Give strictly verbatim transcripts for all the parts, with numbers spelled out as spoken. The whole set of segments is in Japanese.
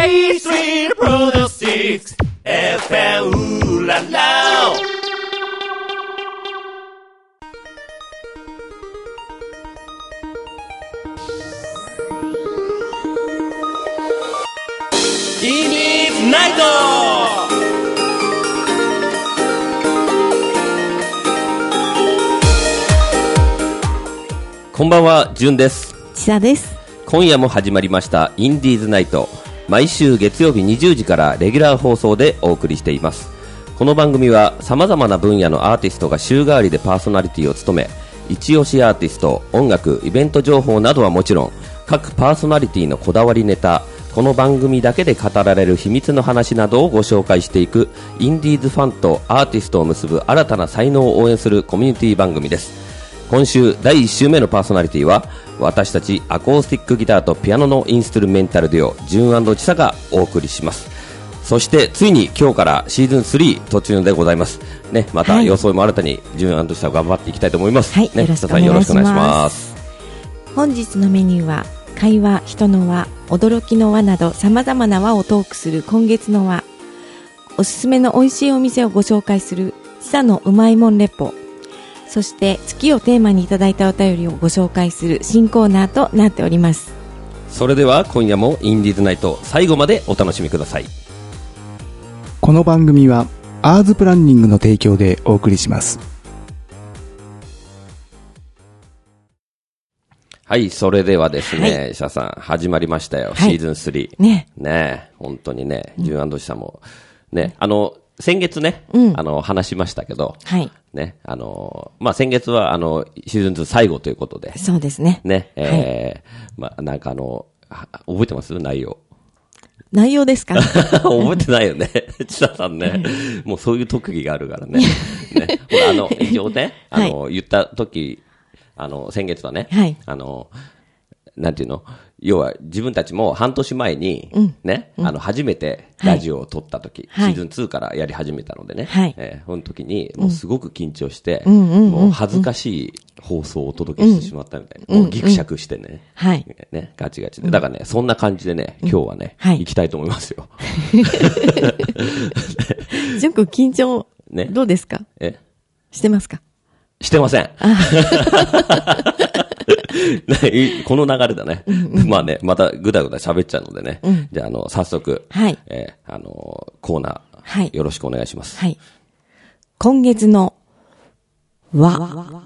A Street Productsエフエム ララインディーズナイト。こんばんは、じゅんです。 ちさです。 今夜も始まりましたインディーズナイト。毎週月曜日にじゅうじからレギュラー放送でお送りしています。この番組は様々な分野のアーティストが週替わりでパーソナリティを務め、一押しアーティスト、音楽、イベント情報などはもちろん、各パーソナリティのこだわりネタ、この番組だけで語られる秘密の話などをご紹介していくインディーズファンとアーティストを結ぶ新たな才能を応援するコミュニティ番組です。今週だいいっ週目のパーソナリティは私たちアコースティックギターとピアノのインストゥルメンタルデュオジュン&チサがお送りします。そしてついに今日からシーズンスリー突入でございます、ね、また装いも新たにジュン&チサを頑張っていきたいと思います、 はい、 ね、 よろしくお願いします。 チサさんよろしくお願いします。 本日のメニューは会話、人の輪、驚きの輪など様々な輪をトークする今月の輪、おすすめの美味しいお店をご紹介するチサのうまいもんレポ、そして月をテーマにいただいたお便りをご紹介する新コーナーとなっております。 それでは今夜もインディーズナイト最後までお楽しみください。 この番組はアーズプランニングの提供でお送りします。 はい、それではですね、 はい、 シャさん始まりましたよ、 はい、 シーズンスリー。 ね。 ねえ、本当にね、ジュン&シさんも、ね、あの、先月ね、うん、あの、話しましたけど、 はい。 ね、あの、まあ、先月は、あの、シーズンツー最後ということで。 そうですね。 ね、えー、はい、まあ、なんかあの、覚えてます内容。 内容ですか覚えてないよね。千田さんね、もうそういう特技があるからね。ね、ほら、あの、一応ね、あの、はい、言った時、あの、先月はね、はい、あの、なんていうの、要は自分たちも半年前に、うん、ね、うん、あの、初めてラジオを撮った時、はい、シーズンツーからやり始めたのでね、はい、えー、その時に、もうすごく緊張して、うん、もう恥ずかしい放送をお届けしてしまったみたいな、うん、もうギクシャクしてね、はい、ね、ガチガチで。だからね、そんな感じでね、今日はね、はい、行きたいと思いますよ。 ジュン君緊張、ね、どうですか？えしてますか？ してません。この流れだね。うんうん、まあね、またぐだぐだ喋っちゃうのでね。うん、じゃあ、あの、早速、はい、えー、あの、コーナー、はい、よろしくお願いします。はい。 今月の和。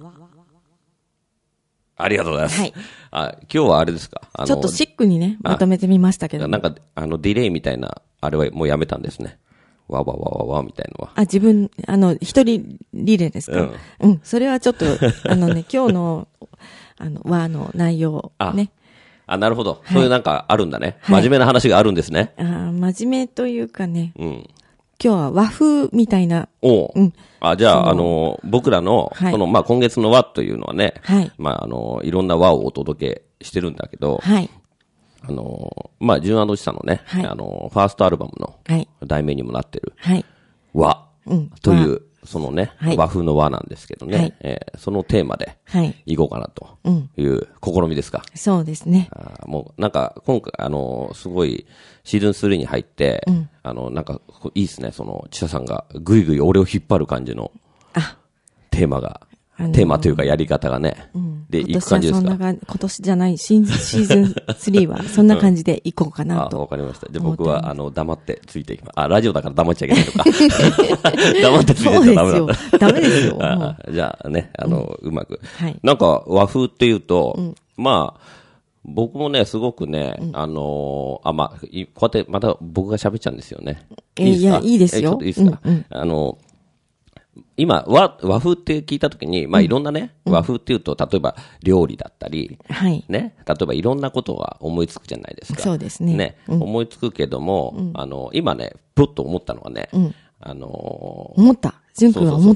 ありがとうございます。はい。あ、今日はあれですか？あの、 ちょっとシックにね、まとめてみましたけど。 なんか、あの、ディレイみたいな、あれはもうやめたんですね。わわわわわみたいなのは。 あ、自分、あの、一人リレーですか？うん。うん。それはちょっと、あのね、今日の、あの、和の内容、ね。 あ、あ、なるほど。はい、そういうなんかあるんだね。はい、真面目な話があるんですね。 あ、真面目というかね。うん。今日は和風みたいな。 おう。うん。あ、じゃあ、あの、僕らの、はい、この、まあ、今月の和というのはね。はい。まあ、あの、いろんな和をお届けしてるんだけど。はい。あの、まあ、ジュン&チさんのね、はい、あの、ファーストアルバムの題名にもなってる、はい、和という、そのね、はい、和風の和なんですけどね、はい、えー、そのテーマで、いこうかなという試みですか。 うん、そうですね。 あ、もう、なんか、今回、あの、すごい、シーズンスリーに入って、うん、あの、なんか、いいですね、その、チサさんがぐいぐい俺を引っ張る感じの、テーマが。テーマというかやり方がね。うん、で、いく感じですか？ 今年はそんな、今年じゃない、シーズンスリーはそんな感じでいこうかなと、うん。 あ、わかりました。じゃあ僕は、あの、黙ってついていきます。あ、ラジオだから黙っちゃいけないのか。黙ってついていっちゃダメなんだ。 ダメですよ。 あ、じゃあね、あの、うん、うまく。はい。なんか和風っていうと、うん、まあ、僕もね、すごくね、うん、あのー、あ、まあ、こうやってまた僕が喋っちゃうんですよね。 いいですか？いや、いいですよ。 え、ちょっといいですか？うんうん、あの、今、和、和風って聞いたときに、まあ、いろんなね、うん、和風っていうと、例えば料理だったり、はい。ね、例えばいろんなことが思いつくじゃないですか。 そうですね。 ね、うん、思いつくけども、うん、あの、今ね、ぷっと思ったのはね、うん、あのー、 思った。淳君は思った。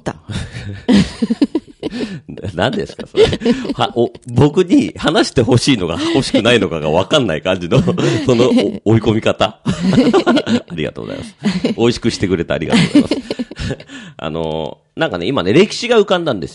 何ですかそれはお。僕に話してほしいのが欲しくないのかが分かんない感じの、その追い込み方。ありがとうございます。美味しくしてくれてありがとうございます。あの、なんかね、今ね、歴史が浮かんだんですよ。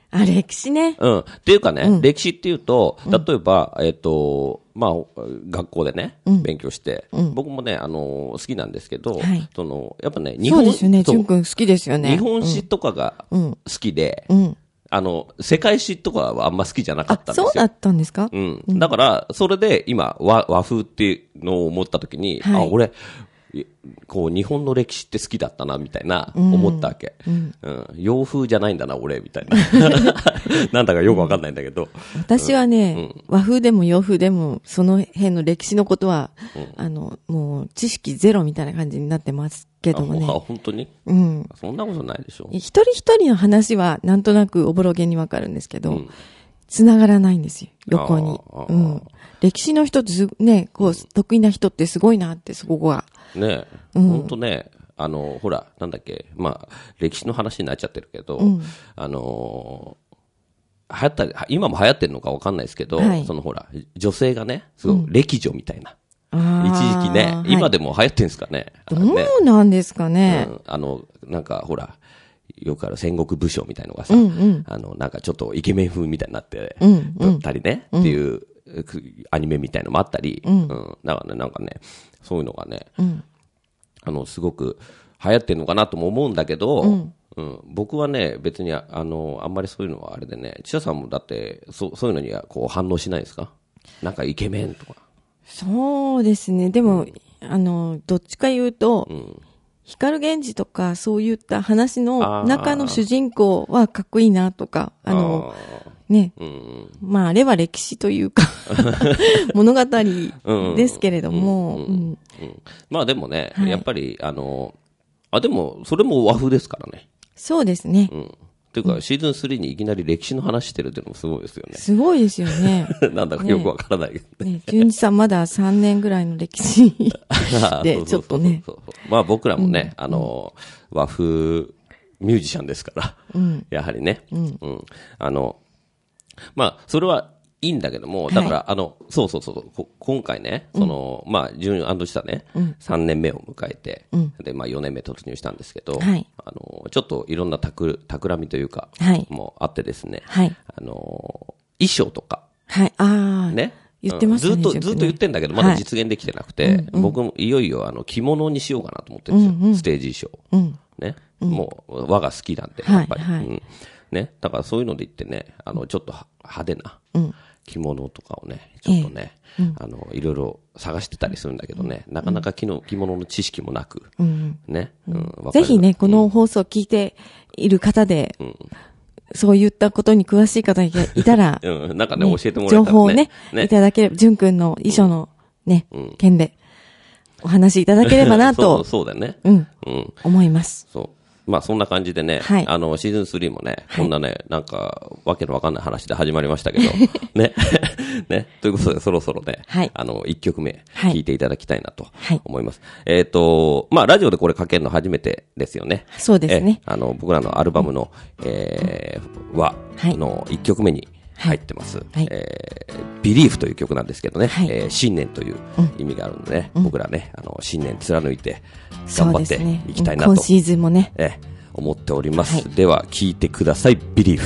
あ、歴史ね。 うん。っていうかね、 うん歴史っていうと、例えば、えっ、と、まあ、学校でね、 うん勉強して、 うん僕もね、あの、好きなんですけど、 はいその、やっぱね、日本そうですよね。 そう淳くん好きですよね。 日本史とかがうん好きで、 うん。 あの、世界史とかはあんま好きじゃなかっあ、 たんですよ。 そうだったんですか？ うん。だから、それで今、和、和風っていうのを思った時に、 はいあ、俺、いこう、日本の歴史って好きだったな、みたいな、思ったわけ。 うんうん。洋風じゃないんだな、俺、みたいな。なんだかよくわかんないんだけど。 私はね、和風でも洋風でも、その辺の歴史のことは、あの、もう、知識ゼロみたいな感じになってますけどもねあ。本当にうん。 そんなことないでしょ。 一人一人の話は、なんとなくおぼろげにわかるんですけど、 うん繋がらないんですよ、横に。 あーうん。歴史の人ってす、ね、こう、得意な人ってすごいなって、そこが。 ねえ。 うん本当ね、あの、ほら、なんだっけ、まあ、歴史の話になっちゃってるけど、 うんあのー流行ったり、今も流行ってるのかわかんないですけど、 はいそのほら、女性がね、すごい歴女みたいな。 あ一ー時期ね、 はい今でも流行ってるんですかね。あのねどうなんですかね。 うんあの、なんかほら、よくある戦国武将みたいのがさ、 うんうんあの、なんかちょっとイケメン風みたいになって、 うんうんたりね、っていうくアニメみたいのもあったり、 うんだからね、なんかね、そういうのがね、 うん。 あの、すごく流行ってるのかなとも思うんだけど、 うんうん僕はね、別にああの、あんまりそういうのはあれでね、千田さんもだって、そそういうのにはこう反応しないですか？なんかイケメンとか。 そうですね。でも、あの、どっちか言うと、 うん光源氏とかそういった話あのー中の主人公はかっこいいなとか、あの、ね、 あーうんまああれは歴史というか物語ですけれども、うんうんまあでもね、 はいやっぱり、あの、あ、でも、それも和風ですからね。 そうですね。 うん。っていうか、シーズンスリーにいきなり歴史の話してるっていうのもすごいですよね。 すごいですよね。 なんだかよくわからないけどね。 ね、純次さんまださんねんぐらいの歴史で、 そうちそうそうょっとね。 そうそうまあ僕らもね、あの、和風ミュージシャンですから、 うんやはりね、 うんうんあの、まあ、それはいいんだけども、だから、あの、そうそうそう、こ今回ね、その、まあ、ジュン&シタね、さんねんめを迎えて、 うんで、まあ、よねんめ突入したんですけど、 はいあの、ちょっといろんなたく、企みというか、 はいもあってですね、 はい。 あの、衣装とか、 はい。ああ。 ね。 言ってましたねうんずっと、 ジュン君ねずっと言ってんだけど、まだはい実現できてなくて、僕もいよいよあの、着物にしようかなと思ってるんですよ。 うんうんステージ衣装。 うん。 ね。もう、和が好きなんで、 はいやっぱり。 はいうん。ね。だからそういうので言ってね、あの、ちょっとは派手なうん。 着物とかをね、ちょっとね、あの、いろいろ探してたりするんだけどね、なかなか着の着物の知識もなく、 うん。 ね。うんわかるぜひね、この放送を聞いている方で、そういったことに詳しい方がいたら、 うん、なんかね、 ね教えてもらえたらね。 情報をね、 ねいただければ、淳くんの衣装のね、 うん件でお話しいただければなそう、 と、 そうだよね。 うん、 うん。 思います。 そう。まあそんな感じでね、 はいあの、シーズンスリーもね、 はいこんなね、なんか、わけのわかんない話で始まりましたけど、ね、ね、ということでそろそろね、 はいあの、一曲目、 はい聴いていただきたいなとはい思います。えっ、と、まあラジオでこれかけるの初めてですよね。 そうですねえあの、僕らのアルバムの、えー、は、 はいの一曲目に入ってます。 はいえー、Believe という曲なんですけどね、 はいえー信念という意味があるんでね、僕らね、あの、信念貫いて、頑張っていきたいなと。 うん今シーズンもね、 ええ、思っております。 はいでは、聞いてください。Believe。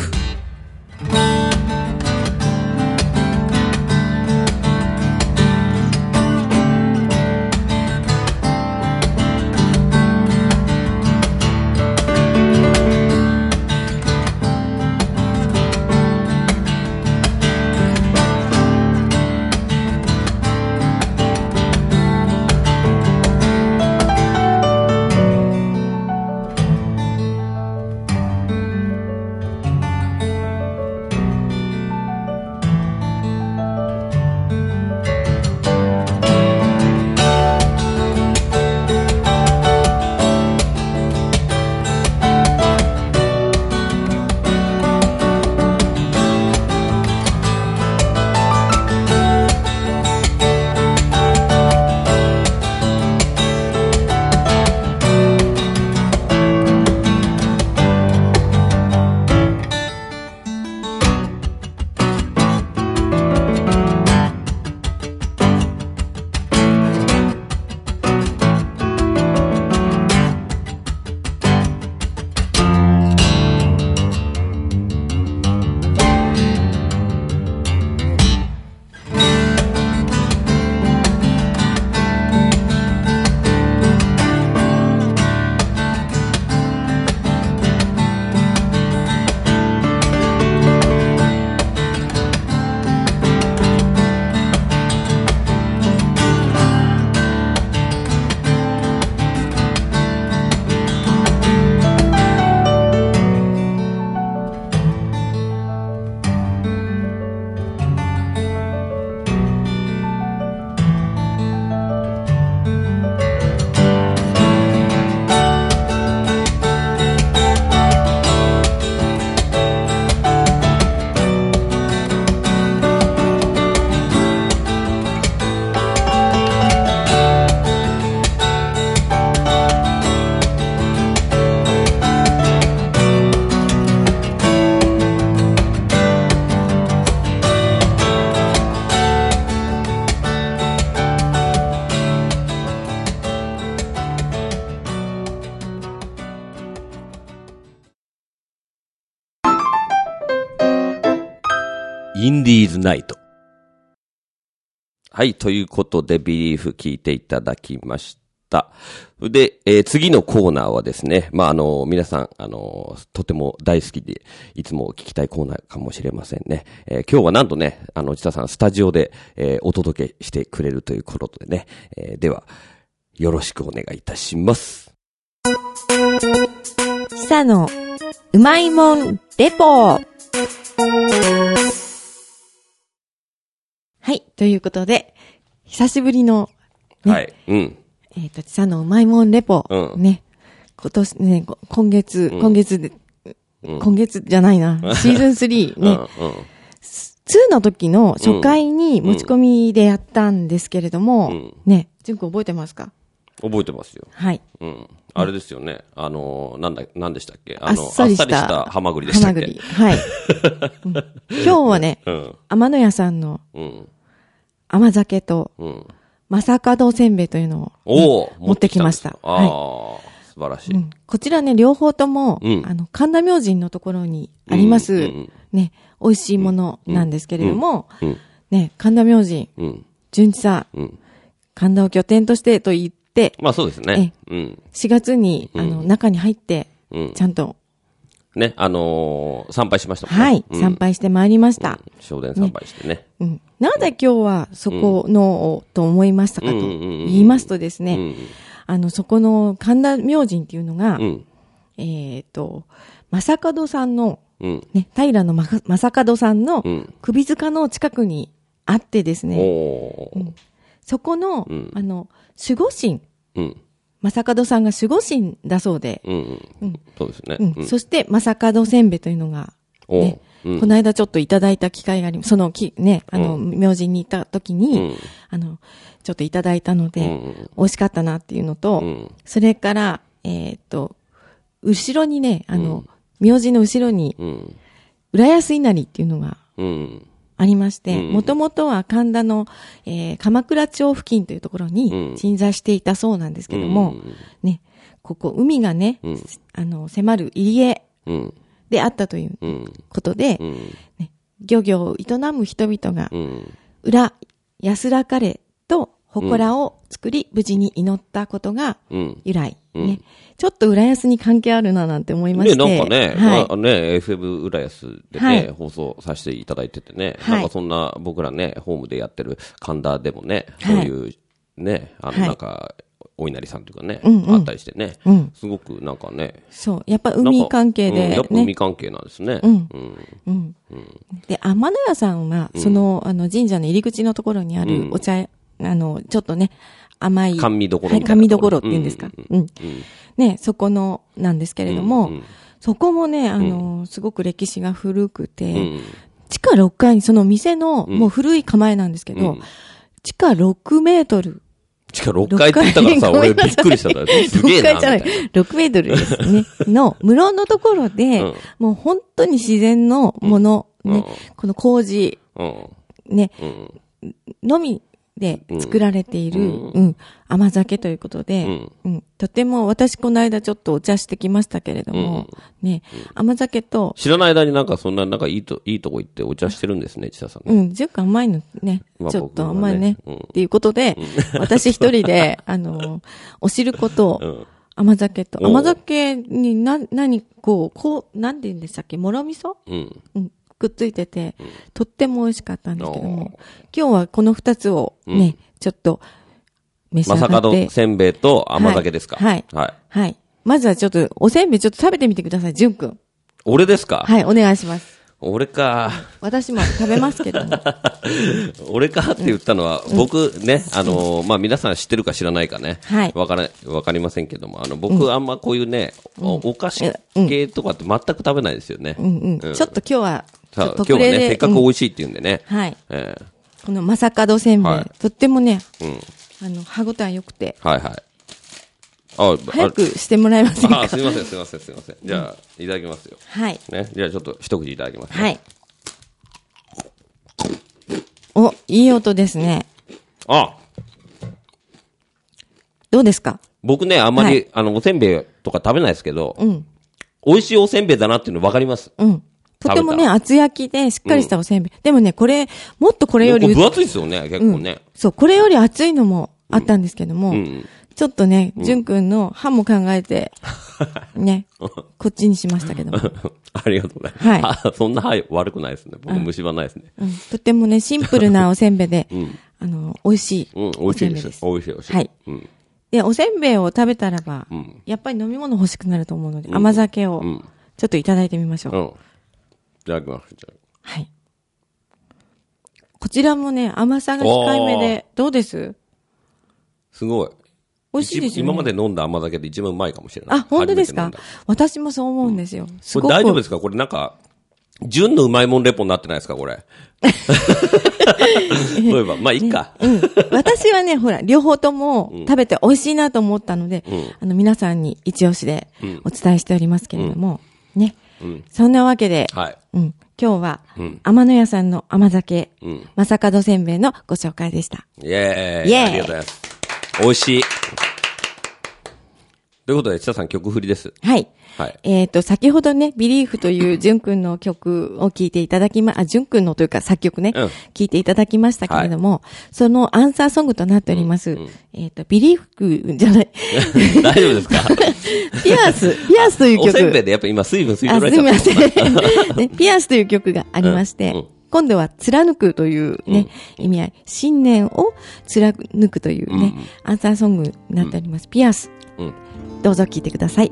インディーズナイト。はい、ということで、ビリーフ聞いていただきました。で、えー、次のコーナーはですね、まあ、あの、皆さん、あの、とても大好きで、いつも聞きたいコーナーかもしれませんね。えー、今日はなんとね、あの、ちたさん、スタジオで、えー、お届けしてくれるということでね、えー、では、よろしくお願いいたします。 ちさの、うまいもん、レポー。はい。ということで、久しぶりの、ね、 はい。うん。 えっ、ー、と、ちさのうまいもんレポ。うん。ね。今年ね、今月、うん、今月で、うん、今月じゃないな。シーズンスリーね。うんうん、ツーの時の初回に持ち込みでやったんですけれども、うん、ね、純くん覚えてますか？ 覚えてますよ。 はい。 うん。あれですよね。あの、なんだ、なんでしたっけ？あの、あっさりした、したハマグリでしたっけ？ハマグリ。 はい。うん、今日はね、うん、天野屋さんの、うん甘酒と、うん、正門せんべいというのを、ね、持ってきました。 ああ、はい、素晴らしい、うん。 こちらね、両方とも、うん、あの、神田明神のところにあります、うんうん、ね、美味しいものなんですけれども、うんうん、ね、神田明神、うん、純一さん、うん、神田を拠点としてと言って、 まあそうですね。 うん、しがつに、あの、中に入って、うん、ちゃんと、 ね、あのー、参拝しましたもんね。 はい、うん、参拝してまいりました。 正殿参拝してね。ねうん。なぜ今日はそこの、うん、と思いましたかと言いますとですね、うんうん、あの、そこの神田明神っていうのが、うん、えっ、ー、と、正門さんの、うん、ね、平の正門さんの首塚の近くにあってですね、うん、そこの、うん、あの、守護神、うん正門さんが守護神だそうで。 うんうんうん、そうですね。 うん。そして、正門せんべいというのが、ね、うん、この間ちょっといただいた機会があり、そのき、ね、あの、うん、明神に行った時に、うん、あの、ちょっといただいたので、うん、美味しかったなっていうのと、うん、それから、えっと、後ろにね、あの、うん、明神の後ろに、うん、浦安稲荷っていうのが、うんありまして、もともとは神田の、えー、鎌倉町付近というところに鎮座していたそうなんですけども、うん、ね、ここ海がね、うん、あの、迫る入り江であったということで、うんね、漁業を営む人々が、裏安らかれと祠を作り、無事に祈ったことが由来。うんね、ちょっと浦安に関係あるななんて思いまして。 ね、なんかね、はい、まあ、ね、エフエム 浦安でね、はい、放送させていただいててね、はい、なんかそんな僕らね、ホームでやってる神田でもね、そういうね、あのなんか、お稲荷さんというかね、うんうん、あったりしてね、うん、すごくなんかね。 そう、やっぱ海関係で、ね。 うん、やっぱ海関係なんですね。うん。うんうんうん、で、天野屋さんは、その、あの神社の入り口のところにあるお茶、うん、あの、ちょっとね、甘い。 甘味どころ。 はい、甘味どころって言うんですか。うんうんうん。ね、そこの、なんですけれども、うんうん、そこもね、あの、うん、すごく歴史が古くて、うん、地下ろっかいに、その店の、もう古い構えなんですけど、うん、地下ろくメートル。 地下ろっかいって言ったからさ、俺びっくりしたから、すげえな。ろっかいじゃない。 ろくメートルですね。の、無論のところで、うん、もう本当に自然のもの、ね、うん、この麹、うん、ね、うん、のみ、で作られている、うん、うん、甘酒ということで、うんうん、とても私この間ちょっとお茶してきましたけれども、うん、ね、うん、甘酒と。 知らない間になんかそんななんかいいと、いいとこ行ってお茶してるんですね、千田さん、ね。 うん、じゅっか甘いのね、まあ、ちょっと甘いね、ね、うん、っていうことで、うん、私一人で、あの、お汁粉と、うん甘酒と。甘酒にな、何、こう、こう、なんて言うんでしたっけもろ味噌うん。うん。くっついてて、うん、とっても美味しかったんですけども、今日はこの二つをね、うん、ちょっと召し上がって。 正門せんべいと甘酒ですか、 はい、はい。はい。はい。まずはちょっと、おせんべいちょっと食べてみてください、じゅんくん。 俺ですかはい、お願いします。 俺か。 私も食べますけども。 俺かって言ったのは、うん、僕ね、あのー、まあ、皆さん知ってるか知らないかね。はい。わから、わかりませんけども、あの、僕、うん、あんまこういうね、うん、お, お菓子系とかって全く食べないですよね。うんうん。うん、ちょっと今日は、 さあ、今日はね、せっかく美味しいって言うんでね。 うん、はい。えー、この正門せんべい、はい、とってもね、うん、あの、歯ごたえ良くて。 はいはい。あ、 早くしてもらえませんか。 あ、すみません、すみません、すみません。じゃあ、いただきますよ。 はい。 ね、じゃあちょっと一口いただきます、ね。 はい。お、いい音ですね。 あ。 どうですか。 僕ね、あんまり、はい、あの、おせんべいとか食べないですけど、うん。美味しいおせんべいだなっていうの分かります。うん。 とてもね、厚焼きでしっかりしたおせんべい。うん、でもね、これ、もっとこれより。 分厚いですよね、結構ね、うん。 そう、これより厚いのもあったんですけども、うんうん、ちょっとね、じゅんくんの歯も考えて、ね、こっちにしましたけども。 ありがとうございます。はい。そんな歯悪くないですね。僕虫歯ないですね、 うんうん。とてもね、シンプルなおせんべいで、うん、あの、美味しい。 うん、美味しいです。美味しい、美味しい。 はい。うん、で、おせんべいを食べたらば、うん、やっぱり飲み物欲しくなると思うので、うん、甘酒を、ちょっといただいてみましょう。うん。いただきます。 はい。こちらもね、甘さが控えめで、どうです？ すごい。 美味しいですよね。 今まで飲んだ甘酒で一番うまいかもしれない。 あ、本当ですか？私もそう思うんですよ。うん、すごく。 これ大丈夫ですか？これなんか、純のうまいもんレポになってないですかこれ。そういえば、まあいいか、 ね。うん。私はね、ほら、両方とも食べて美味しいなと思ったので、うん、あの、皆さんに一押しでお伝えしておりますけれども、うん、ね。うん、そんなわけで、はい。うん。今日は、うん、天野屋さんの甘酒、うん、正門せんべいのご紹介でした。 イェーイ。イェーイ。ありがとうございます。美味しい。ということで、千田さん曲振りです。 はい。はい。えっ、ー、と、先ほどね、ビリーフというじゅんくんの曲を聴いていただきま、あ、じゅんくんのというか作曲ね、聴、うん、いていただきましたけれども、はい、そのアンサーソングとなっております、うんうん、えっ、ー、と、ビリーフじゃない。 大丈夫ですか？ ピアス、ピアスという曲。 おせんべいでやっぱ今水分吸い取られちゃった。 あ、すみません。ね、ピアスという曲がありまして、うんうん、今度は貫くというね、うん、意味合い、信念を貫くというね、うん、アンサーソングになっております。うん、ピアス、うん。どうぞ聴いてください。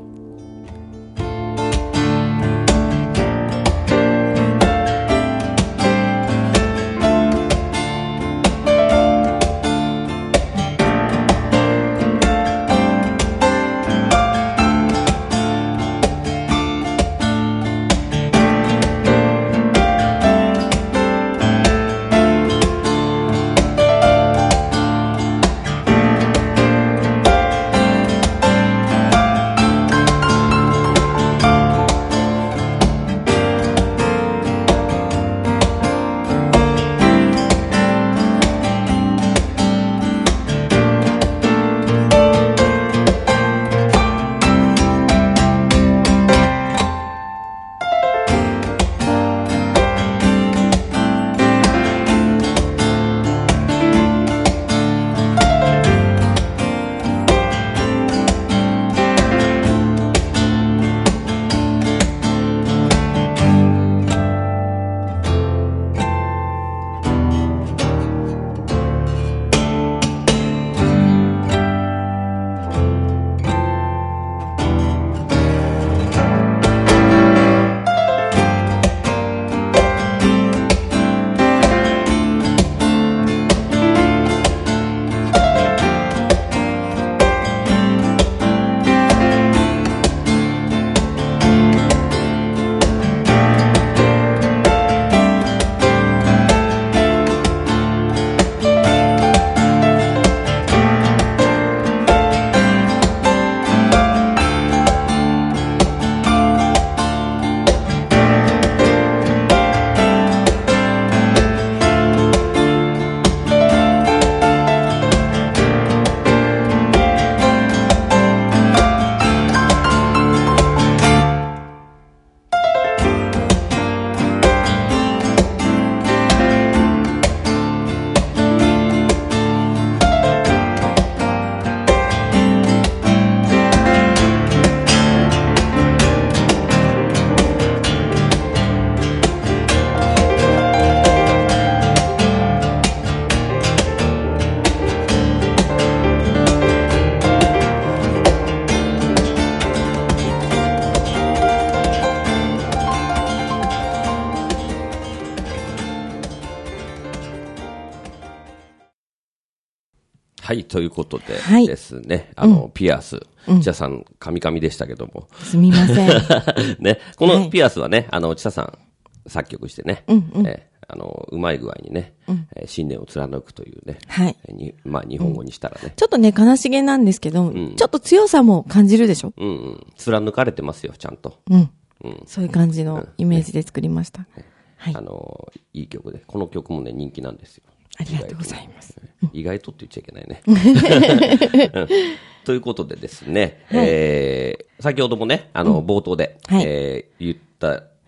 はい、ということでですね、はい、あの、うん、ピアス、千田さん、カミカミでしたけども。 すみません。 ね、このピアスはね、あの、千田さん、作曲してね、うんうん、えあの、うまい具合にね、うん、えー、信念を貫くというね、はい。にまあ、日本語にしたらね、うん。 ちょっとね、悲しげなんですけど、うん、ちょっと強さも感じるでしょ？ うんうん。貫かれてますよ、ちゃんと。 うん。うん、そういう感じのイメージで作りました。 ね、はい。あの、いい曲で、この曲もね、人気なんですよ。 ありがとうございます。 意外とって言っちゃいけないね。うん、ということでですね、はい、えー、先ほどもね、あの、冒頭で、はい、えー、言った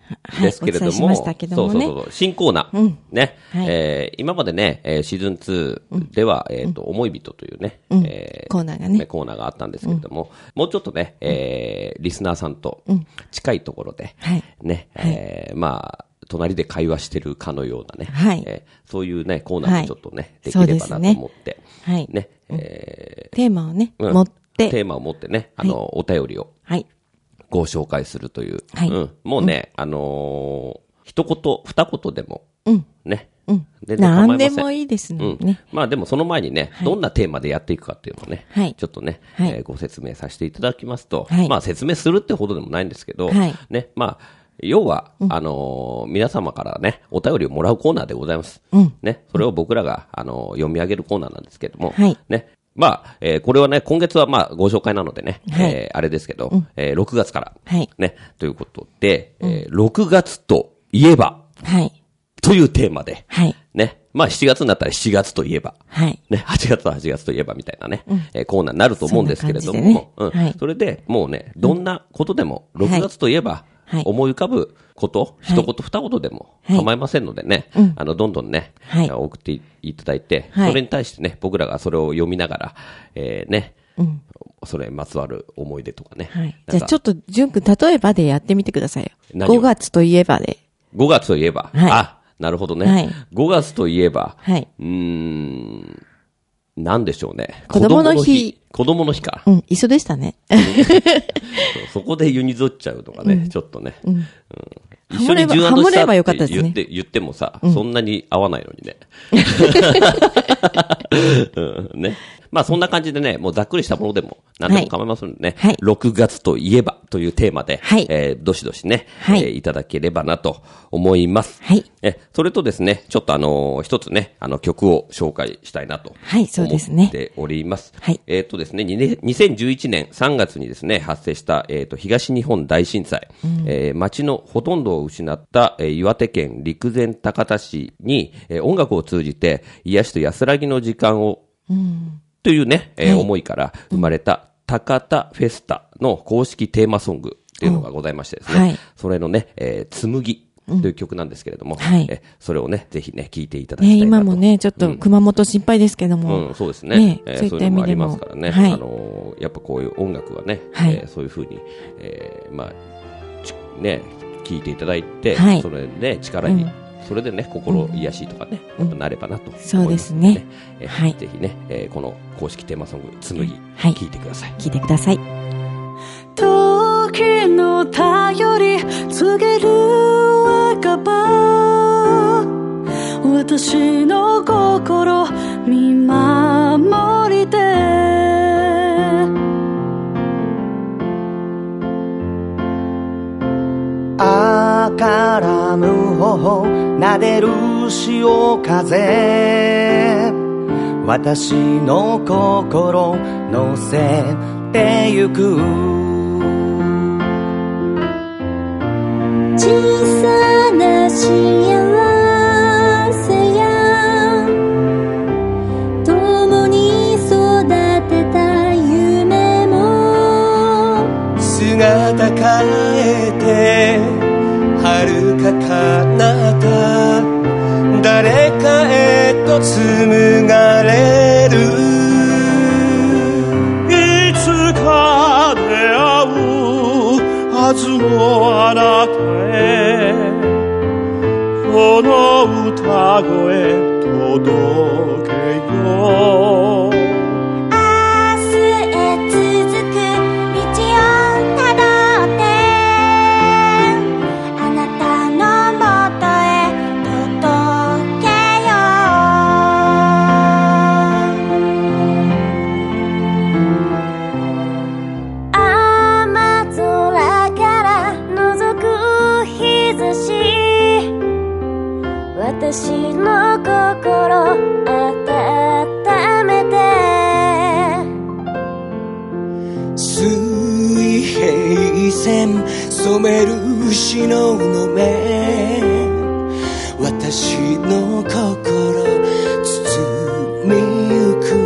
ですけれども、 はい、お伝えしましたけどもね。 そうそうそう、新コーナー。うん、ね、はい、えー。今までね、えー、シーズンツーでは、うん、えっ、ー、と、思い人というね、 うん、 えー、 コーナーがね。 コーナーがあったんですけれども、うん、もうちょっとね、えー、リスナーさんと近いところで、うん、ね、はい、えー、まあ、隣で会話してるかのようなね、はい、えー、そういうね、コーナーもちょっとね、はい、できればなと思って、はい、ね、えー、テーマをね、うん、持って、 テーマを持ってね、あの、はい、お便りを、はい、ご紹介するという、はい、うん、もうね、うん、あのー、一言、二言でも、うん、ね、 うん。何でもいいですね。うん。 まあでもその前にね、はい、どんなテーマでやっていくかっていうのをね、はい、ちょっとね、はい、えー、ご説明させていただきますと、はい、まあ説明するってほどでもないんですけど、はい、ね、まあ、要は、うん、あのー、皆様からね、お便りをもらうコーナーでございます。うん。ね、それを僕らが、あのー、読み上げるコーナーなんですけども、はい。ね、まあ、えー、これはね、今月はまあ、ご紹介なのでね、はい、えー、あれですけど、うん、えー、ろくがつから、はい。ね、ということで、うん、えー、ろくがつといえば、はい。というテーマで、はい。ね、まあ、しちがつになったらしちがつといえば、はい。ね、はちがつははちがつといえばみたいなね、うん、えー、コーナーになると思うんですけれども、ね、うん。はい。それで、もうね、どんなことでも、ろくがつといえば、はい、思い浮かぶこと、はい、一言二言でも構いませんのでね、はい、あの、どんどんね、はい、送っていただいて、はい、それに対してね、僕らがそれを読みながら、えー、ね、うん、それにまつわる思い出とかね。はい、 じゃあちょっと、じゅんくん、例えばでやってみてくださいよ。ごがつといえばで。 ごがつといえば。はい、あ、なるほどね。はい、ごがつといえば。はい、うーん、なんでしょうね。 子供の日。 子供の日か。 うん、一緒でしたね。 そこでユニゾっちゃうとかね、うん、ちょっとね。うんうん、 一緒にじゅうアンドしたって言って、言ってもさ、うん、そんなに合わないのにね。うん、ね。まあそんな感じでね、もうざっくりしたものでも何でも構いませんのでね、はい、ろくがつといえばというテーマで、はい、えー、どしどしね、はい、えー、いただければなと思います。はい。え、それとですね、ちょっとあのー、一つね、あの曲を紹介したいなと思っております。はい、そうですね。えっとですね、にせんじゅういちねんさんがつにですね、発生した、えっと、東日本大震災、うん、えー、町のほとんどを失った、えー、岩手県陸前高田市に、えー、音楽を通じて癒しと安らぎの時間を、うんというね、えーはい、思いから生まれた高田フェスタの公式テーマソングっていうのがございましてですね、はい、それのね、えー、紬という曲なんですけれども、うんはい、えそれをね、ぜひね、聴いていただきたいなと、ね。 今もね、ちょっと熊本心配ですけども。 うん、うん、そうですね。ねえー、そういった意味でも。そういうのもありますからね。はい、あのー、やっぱこういう音楽はね、はい、えー、そういうふうに、えー、まあ、ね、聴いていただいて、はい、それで、ね、力に、うんそれでね、心癒しとかね、うん、やっぱなればなと思います、ね。そうですね。えーはい、ぜひね、えー、この公式テーマソング、紬、はい、聞いてください。 聞いてください。 時の頼り告げる赤羽私の心見守りて赤らむ頬撫でる潮風私の心乗せてゆく小さな幸せや共に育てた夢も姿変えて遥か彼方誰かへと紡がれるいつか出会うはずのあなたへこの歌声届けよう私の心温めて水平線染める篠の目私の心包みゆく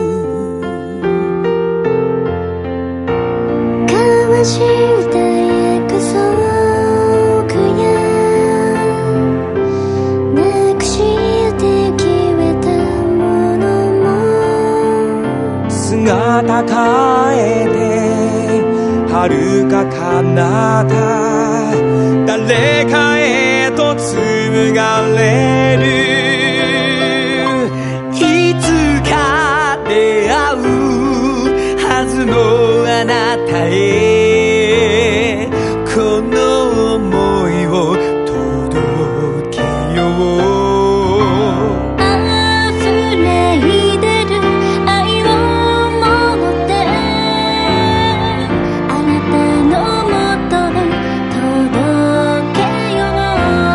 交わした約束や姿変えて遥か彼方誰かへと紡がれるいつか出会うはずのあなたへこの想いを届けよう溢れ出る愛を持ってあなたのもとへ届けよう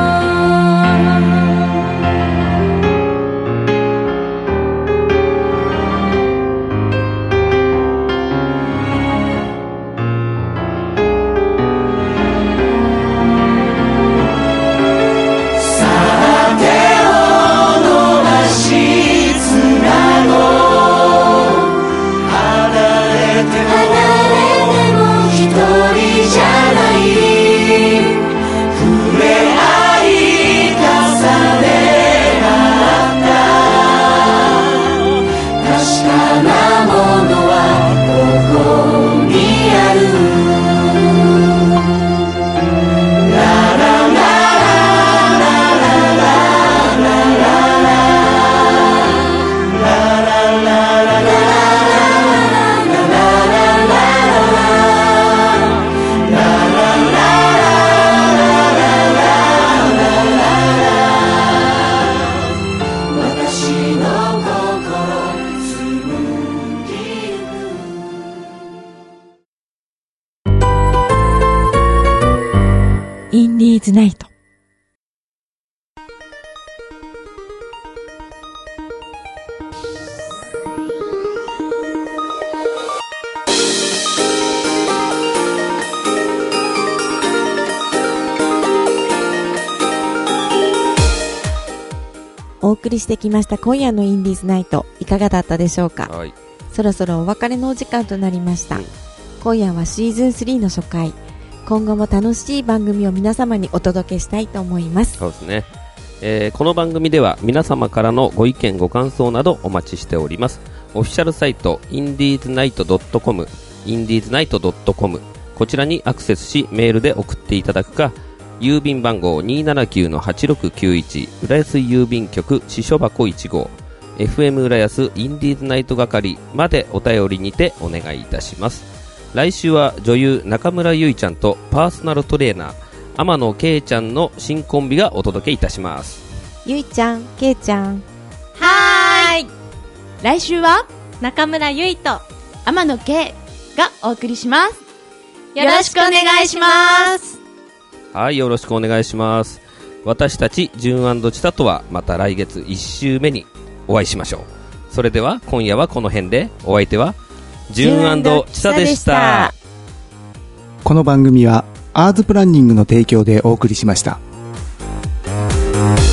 インディーズナイト。お送りしてきました今夜のインディーズナイト、いかがだったでしょうか。 はい、 そろそろお別れのお時間となりました、うん、今夜はシーズンスリーの初回、今後も楽しい番組を皆様にお届けしたいと思います。 そうですね、えー、この番組では皆様からのご意見ご感想などお待ちしております。オフィシャルサイトインディーズナイトドットコム インディーズナイトドットコム こちらにアクセスしメールで送っていただくか、郵便番号 にーななきゅうのはちろくきゅういち 浦安郵便局支所箱いち号 エフエム 浦安インディーズナイト係までお便りにてお願いいたします。来週は女優中村ゆいちゃんとパーソナルトレーナー天野けいちゃんの新コンビがお届けいたします。 ゆいちゃん、けいちゃん、 はーい。来週は中村ゆいと天野けいがお送りします。よろしくお願いします。 はい、よろしくお願いします。私たちジュン&チタとはまた来月いち週目にお会いしましょう。それでは今夜はこの辺で、お相手はジュン&チタでした。 この番組はアーズプランニングの提供でお送りしました。